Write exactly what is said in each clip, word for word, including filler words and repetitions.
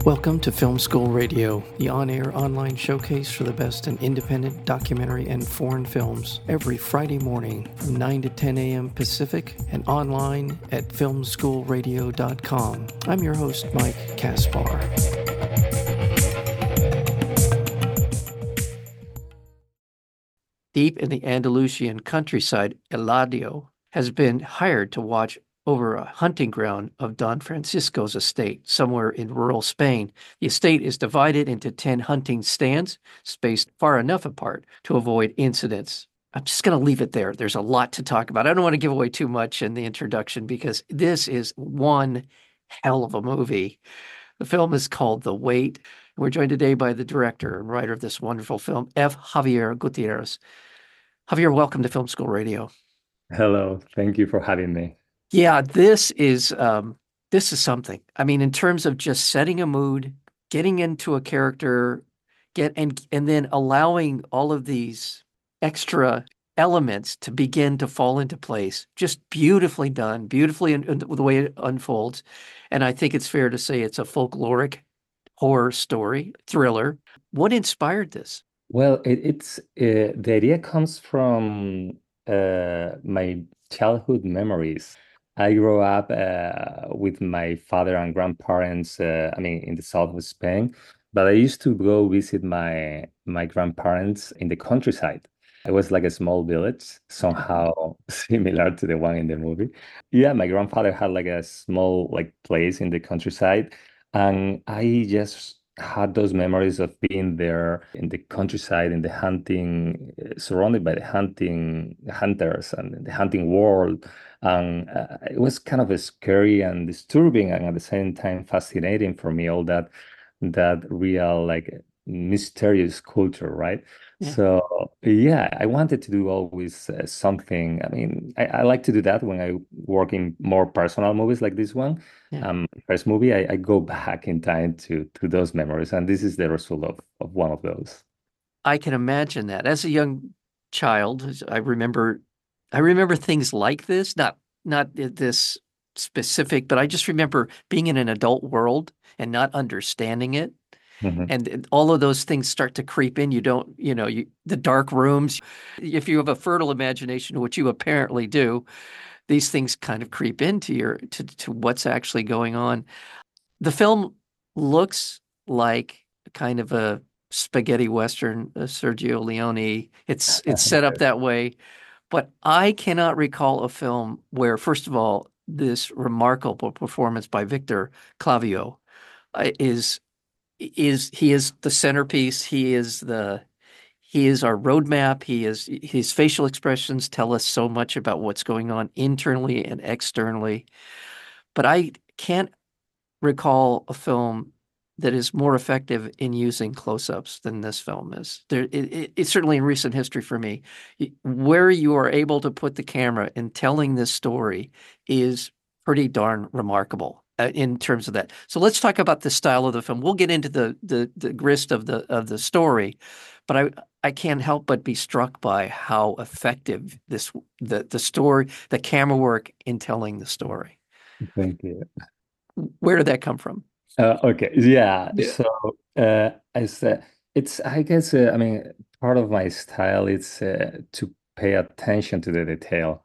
Welcome to Film School Radio, the on-air online showcase for the best in independent documentary and foreign films, every Friday morning from nine to ten a.m. Pacific and online at film school radio dot com. I'm your host, Mike Kaspar. Deep in the Andalusian countryside, Eladio has been hired to watch over a hunting ground of Don Francisco's estate, somewhere in rural Spain. The estate is divided into ten hunting stands, spaced far enough apart to avoid incidents. I'm just going to leave it there. There's a lot to talk about. I don't want to give away too much in the introduction because this is one hell of a movie. The film is called The Wait. We're joined today by the director and writer of this wonderful film, F. Javier Gutierrez. Javier, welcome to Film School Radio. Hello, thank you for having me. Yeah, this is um, this is something. I mean, in terms of just setting a mood, getting into a character, get and and then allowing all of these extra elements to begin to fall into place. Just beautifully done, beautifully in, in the way it unfolds. And I think it's fair to say it's a folkloric horror story, thriller. What inspired this? Well, it, it's uh, the idea comes from uh, my childhood memories. I grew up uh, with my father and grandparents, uh, I mean, in the south of Spain, but I used to go visit my my grandparents in the countryside. It was like a small village, somehow similar to the one in the movie. Yeah, my grandfather had like a small like place in the countryside, and I just had those memories of being there in the countryside, in the hunting, uh, surrounded by the hunting hunters and the hunting world. And uh, it was kind of a scary and disturbing, and at the same time fascinating for me, all that that real like mysterious culture, right? Yeah. So yeah, I wanted to do always uh, something. I mean, I, I like to do that when I work in more personal movies like this one. Yeah. Um, first movie, I, I go back in time to to those memories, and this is the result of of one of those. I can imagine that. As a young child, I remember I remember things like this, not not this specific, but I just remember being in an adult world and not understanding it. Mhm. And, and all of those things start to creep in. You don't, you know, you the dark rooms. If you have a fertile imagination, which you apparently do, these things kind of creep into your to, to what's actually going on. The film looks like kind of a spaghetti western, uh, Sergio Leone. It's it's set up that way, but I cannot recall a film where, first of all, this remarkable performance by Victor Clavio uh, is is he is the centerpiece. He is the he is our roadmap. He is his facial expressions tell us so much about what's going on internally and externally. But I can't recall a film that is more effective in using close-ups than this film is. There, it, it, it's certainly in recent history for me. Where you are able to put the camera in telling this story is pretty darn remarkable uh, in terms of that. So let's talk about the style of the film. We'll get into the the, the grist of the of the story, but I I can't help but be struck by how effective this the the story, the camera work in telling the story. Thank you. Where did that come from? Uh, okay, yeah. Yeah. So uh, as uh, it's, I guess, uh, I mean, part of my style is uh, to pay attention to the detail.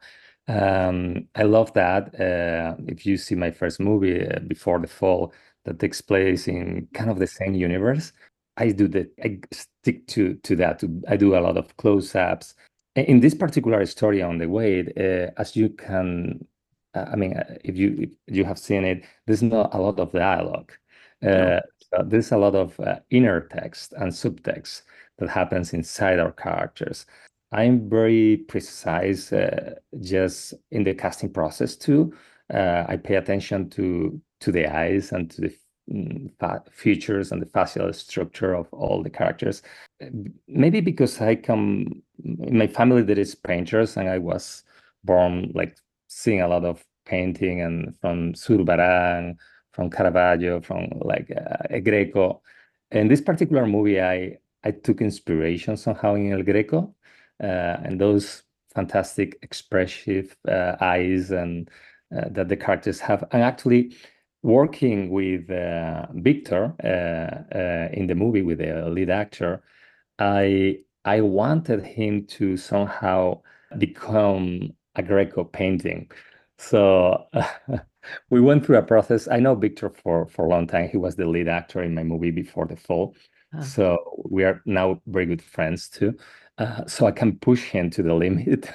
Um, I love that. Uh, if you see my first movie, uh, Before the Fall, that takes place in kind of the same universe, I do that. I stick to to that. I do a lot of close-ups. In this particular story on the way, uh, as you can, uh, I mean, uh, if you if you have seen it, there's not a lot of dialogue. No. Uh, so there's a lot of uh, inner text and subtext that happens inside our characters. I'm very precise uh, just in the casting process too. Uh, I pay attention to to the eyes and to the mm, fa features and the facial structure of all the characters. Uh, Maybe because I come in my family there is painters, and I was born like seeing a lot of painting and from Zurbarán, from Caravaggio, from like uh, Greco. In this particular movie, I I took inspiration somehow in El Greco, uh, and those fantastic expressive uh, eyes and uh, that the characters have. And actually, working with uh, Victor uh, uh, in the movie with the lead actor, I I wanted him to somehow become a Greco painting. So we went through a process. I know Victor for for a long time. He was the lead actor in my movie Before the Fall. Uh, So we are now very good friends too. Uh, so I can push him to the limit.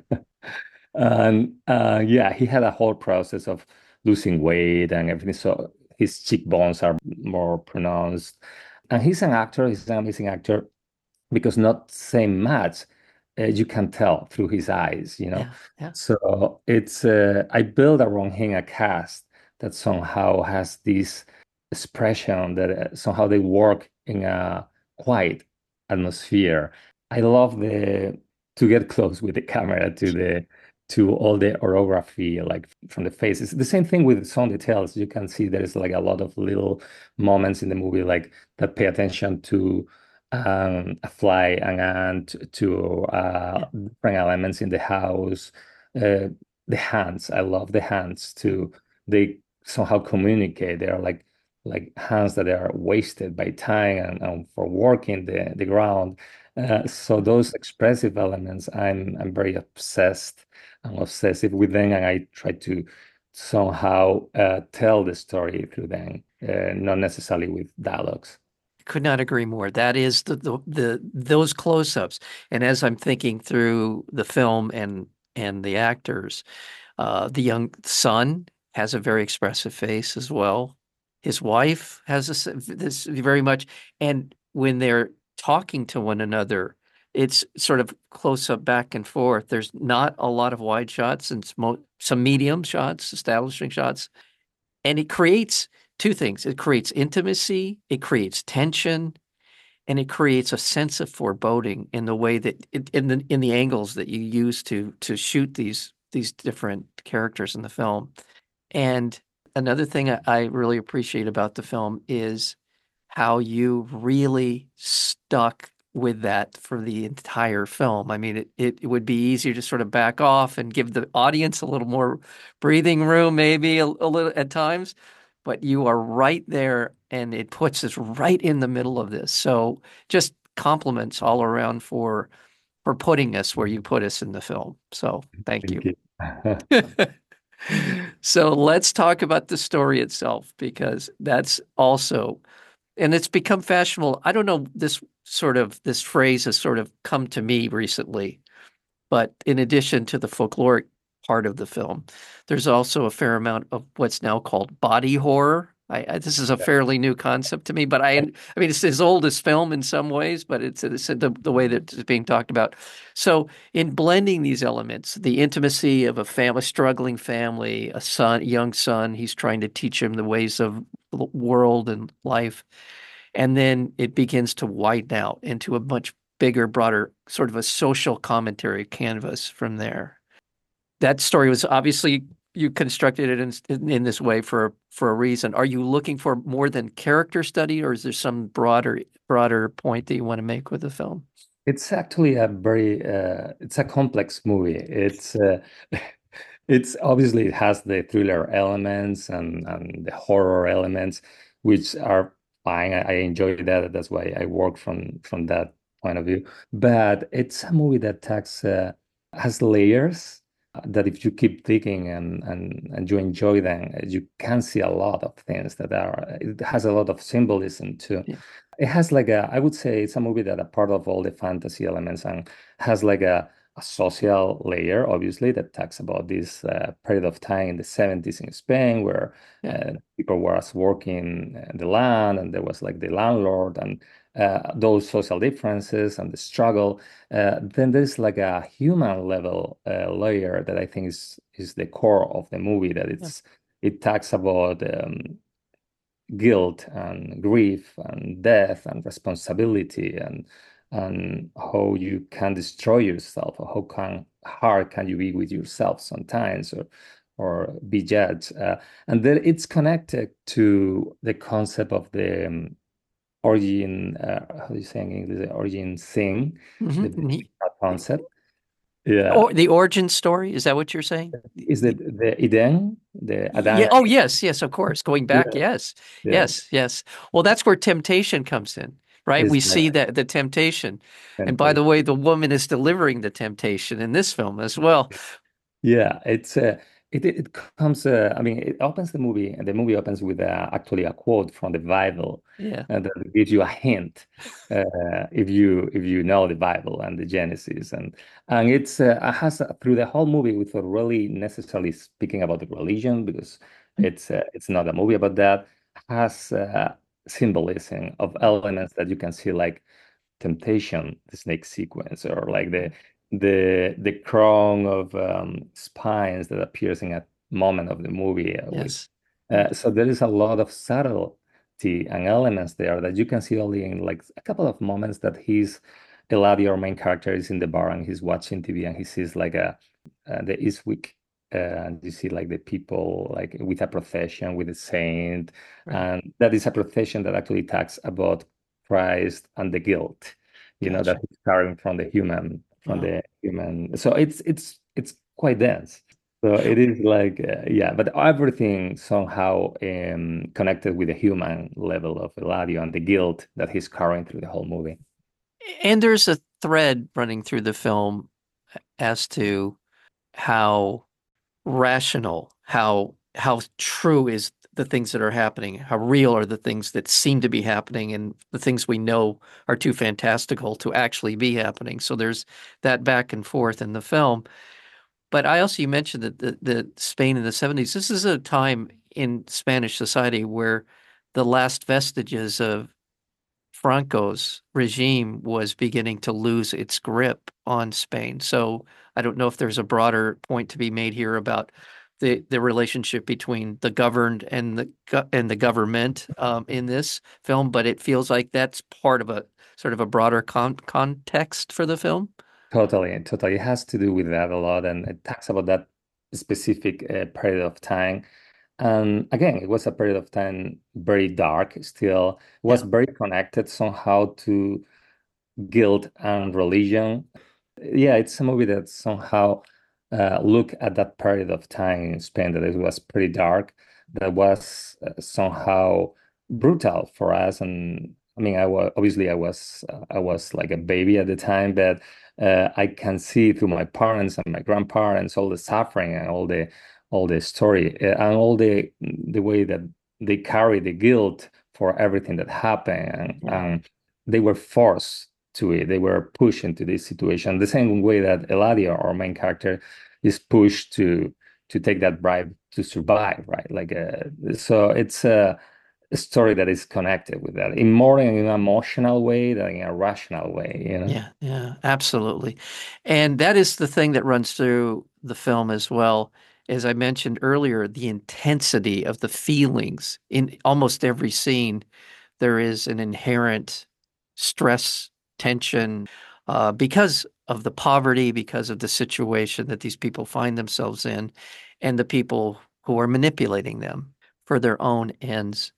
And uh, yeah, he had a whole process of losing weight and everything. So his cheekbones are more pronounced. And he's an actor, he's an amazing actor because not saying much, uh, you can tell through his eyes, you know. yeah, yeah, So it's uh, I built around him a cast that somehow has this expression that uh, somehow they work in a quiet atmosphere. I love the to get close with the camera to the to all the orography, like from the faces. The same thing with some details. You can see there's like a lot of little moments in the movie, like that pay attention to um, a fly, an ant, to yeah, uh, different elements in the house. Uh, the hands, I love the hands yeah, too. They somehow communicate. They are like like hands that are wasted by time and, and for working the the ground. Uh, so those expressive elements, I'm I'm very obsessed. I'm obsessive with them, and I try to somehow uh, tell the story through them, uh, not necessarily with dialogues. could not agree more. That is the the, the those close-ups. And as I'm thinking through the film and and the actors, uh, the young son has a very expressive face as well. His wife has this, this very much, and when they're talking to one another, it's sort of close up back and forth. There's not a lot of wide shots and some, some medium shots, establishing shots, and it creates two things. It creates intimacy, it creates tension, and it creates a sense of foreboding in the way that it, in the in the angles that you use to to shoot these these different characters in the film. And another thing I, I really appreciate about the film is how you really stuck with that for the entire film. I mean, it, it, it would be easier to sort of back off and give the audience a little more breathing room, maybe a, a little at times, but you are right there and it puts us right in the middle of this. So just compliments all around for for putting us where you put us in the film. So thank Thank you. you. So let's talk about the story itself because that's also, and it's become fashionable. I don't know, this sort of this phrase has sort of come to me recently, but in addition to the folkloric part of the film, there's also a fair amount of what's now called body horror. I, I, this is a fairly new concept to me, but I, I mean, it's as old as film in some ways, but it's, it's the, the way that it's being talked about. So, in blending these elements, the intimacy of a family, struggling family, a son, young son, he's trying to teach him the ways of the world and life, and then it begins to widen out into a much bigger, broader, sort of a social commentary canvas from there. That story was obviously you constructed it in, in, in this way for for a reason. Are you looking for more than character study, or is there some broader broader point that you want to make with the film? It's actually a very uh, it's a complex movie. It's uh, it's obviously it has the thriller elements and and the horror elements, which are fine. I, I enjoy that. That's why I work from from that point of view. But it's a movie that takes uh, has layers uh, that if you keep digging and and and you enjoy them, you can see a lot of things that are. It has a lot of symbolism too. Yeah, It has like a, I would say it's a movie that a part of all the fantasy elements and has like a, a social layer, obviously, that talks about this uh, period of time in the seventies in Spain where yeah, uh, people were working uh, the land and there was like the landlord and uh, those social differences and the struggle. Uh, then there's like a human level uh, layer that I think is is the core of the movie that yeah, it's it talks about um, guilt and grief and death and responsibility and and how you can destroy yourself or how can hard can you be with yourself sometimes or or be judged uh, and then it's connected to the concept of the um, origin uh, how do you say in English the origin thing the mm-hmm. concept yeah Or the origin story, is that what you're saying? is it the Eden the Yeah. Adán. Oh, yes. Yes, of course. Going back. Yeah, Yes. yeah, Yes. Yes. Well, that's where temptation comes in, right? it's We like see that the temptation. And by the temptation. way, the woman is delivering the temptation in this film as well. Yeah, it's uh, it it it comes. Uh, I mean, it opens the movie, and the movie opens with uh, actually a quote from the Bible, Yeah. and that gives you a hint uh, if you if you know the Bible and the Genesis, and and it's uh, it has uh, through the whole movie without really necessarily speaking about the religion because it's uh, it's not a movie about that. Has uh, symbolism of elements that you can see like temptation, the snake sequence, or like the the the crown of um, spines that appears in a moment of the movie uh, with Yes. uh, so there is a lot of subtlety and elements there that you can see only in like a couple of moments that he's Eladio, our main character, is in the bar and he's watching T V and he sees like a uh, the Eastwick uh, and you see like the people like with a procession with a saint Right. and that is a procession that actually talks about Christ and the guilt, you know, that Gotcha. he's carrying from the human, from Wow. the human. So it's it's it's quite dense. So it is like uh, yeah, but everything somehow um, connected with the human level of Eladio and the guilt that he's carrying through the whole movie. And there's a thread running through the film as to how rational, how how true is the things that are happening, how real are the things that seem to be happening, and the things we know are too fantastical to actually be happening. So there's that back and forth in the film. But I also, you mentioned that the, the Spain in the seventies, this is a time in Spanish society where the last vestiges of Franco's regime was beginning to lose its grip on Spain. So I don't know if there's a broader point to be made here about the the relationship between the governed and the go- and the government um, in this film, but it feels like that's part of a sort of a broader con context for the film. Totally, totally. It has to do with that a lot, and it talks about that specific uh, period of time. And again, it was a period of time very dark still. It was Yeah, very connected somehow to guilt and religion. Yeah, it's a movie that somehow uh, look at that period of time in Spain that it was pretty dark, that was uh, somehow brutal for us. And I mean, I was obviously I was uh, I was like a baby at the time, but uh, I can see through my parents and my grandparents all the suffering and all the all the story uh, and all the the way that they carry the guilt for everything that happened, and, yeah, and they were forced to it. They were pushed into this situation the same way that Eladio, our main character, is pushed to to take that bribe to survive, right? Like, uh, so it's a, a story that is connected with that in more in an emotional way than in a rational way, you know? yeah, yeah, absolutely. And that is the thing that runs through the film as well. As I mentioned earlier, the intensity of the feelings in almost every scene. There is an inherent stress, tension, uh, because of the poverty, because of the situation that these people find themselves in, and the people who are manipulating them for their own ends.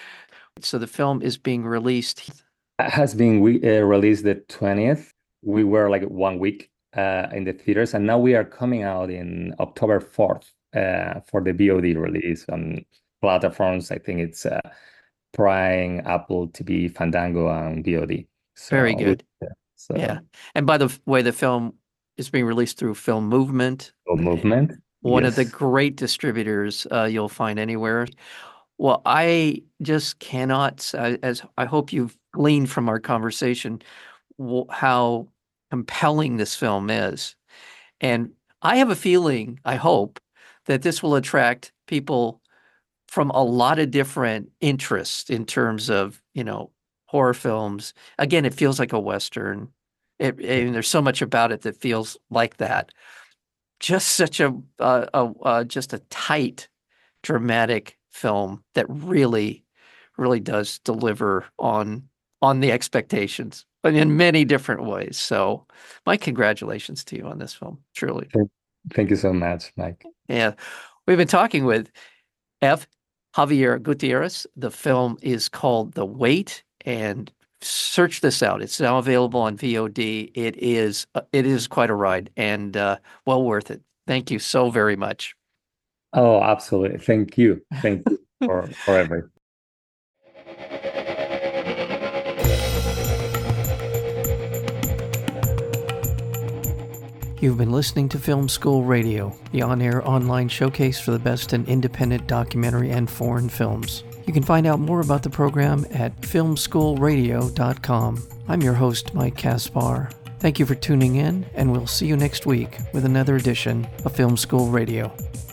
So the film is being released. Has been we uh, released the twentieth. We were like one week uh, in the theaters, and now we are coming out in October fourth uh, for the V O D release on platforms. I think it's uh, Prime, Apple T V, Fandango, and V O D. Very So, we, good. so Yeah. And by the f- way, the film is being released through Film Movement, oh, movement, one of the yes. great distributors uh, you'll find anywhere. Well, I just cannot, I- as I hope you've gleaned from our conversation, wh- how compelling this film is. And I have a feeling, I hope, that this will attract people from a lot of different interests in terms of, you know, horror films. Again, it feels like a Western. It, and there's so much about it that feels like that. Just such a, uh, a, uh, just a tight, dramatic film that really, really does deliver on on the expectations, but in many different ways. So, my congratulations to you on this film, truly. Thank, thank you so much, Mike. Yeah, we've been talking with F. Javier Gutierrez. The film is called The Wait, and search this out. It's now available on V O D. It is uh, it is quite a ride and uh, well worth it. Thank you so very much. Oh, absolutely. Thank you. Thank you for for everything. You've been listening to Film School Radio, the on-air online showcase for the best in independent documentary and foreign films. You can find out more about the program at film school radio dot com. I'm your host, Mike Kaspar. Thank you for tuning in, and we'll see you next week with another edition of Film School Radio.